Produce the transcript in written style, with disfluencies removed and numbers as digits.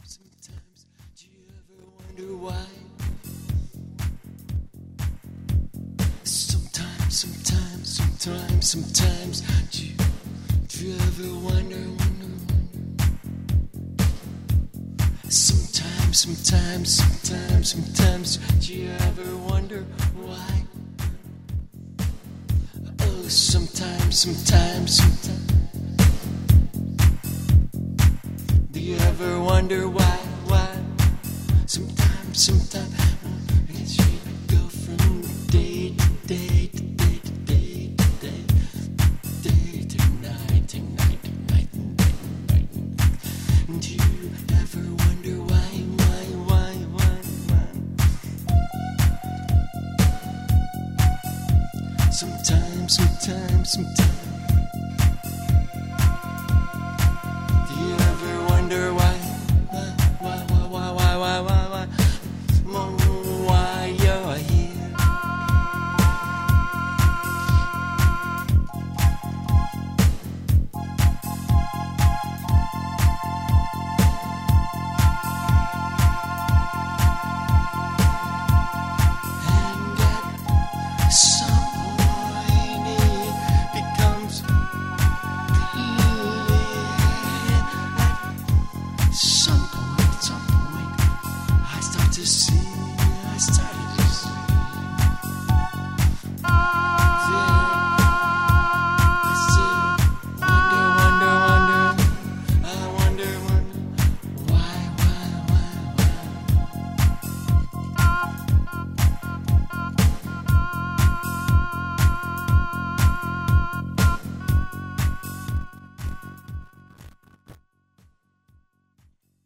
Sometimes, do you ever wonder why? Sometimes, do you ever wonder? Sometimes, do you ever wonder why? Oh, sometimes. Do you ever wonder why? Sometimes, as you go from day to day to day to day to day, day to night to night to night to night. Do you ever wonder why? Sometimes.